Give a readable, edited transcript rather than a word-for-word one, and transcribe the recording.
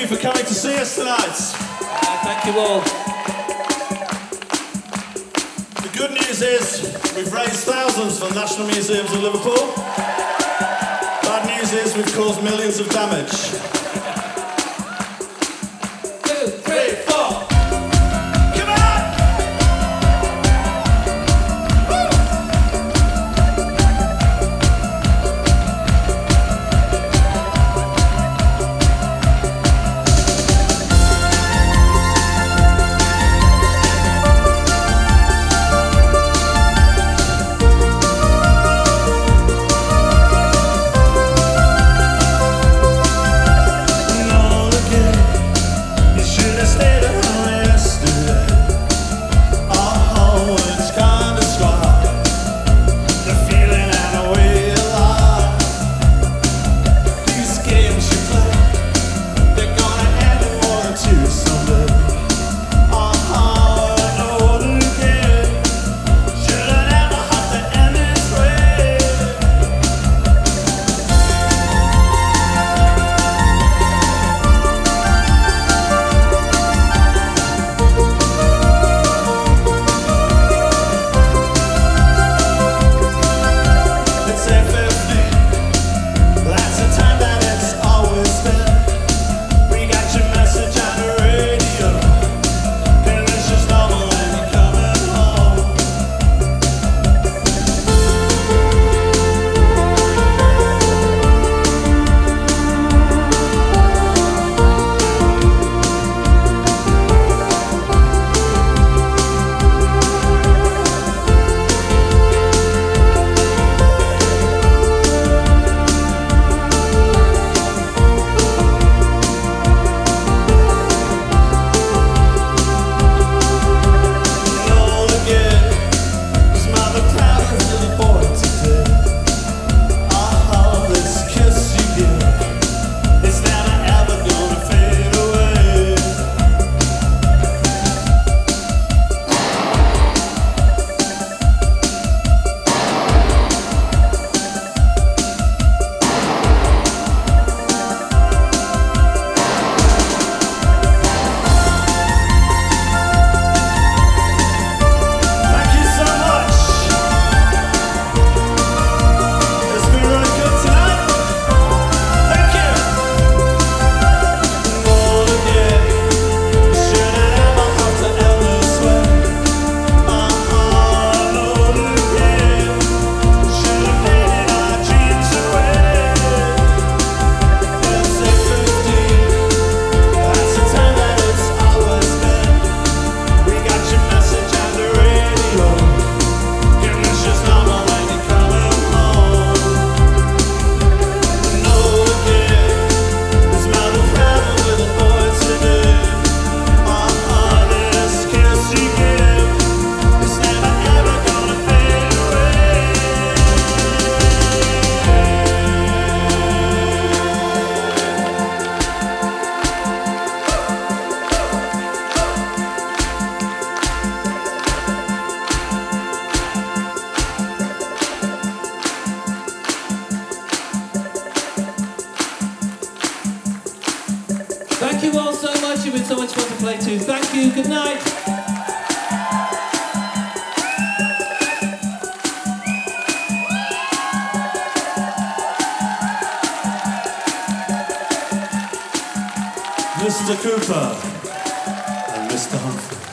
for coming to see us tonight. Thank you all. The good news is we've raised thousands for the National Museums of Liverpool. Bad news is we've caused millions of damage. 2, 3, 4. Come on! Thank you all so much. You've been so much fun to play to. Thank you. Good night. Mr. Cooper and Mr. Humphrey.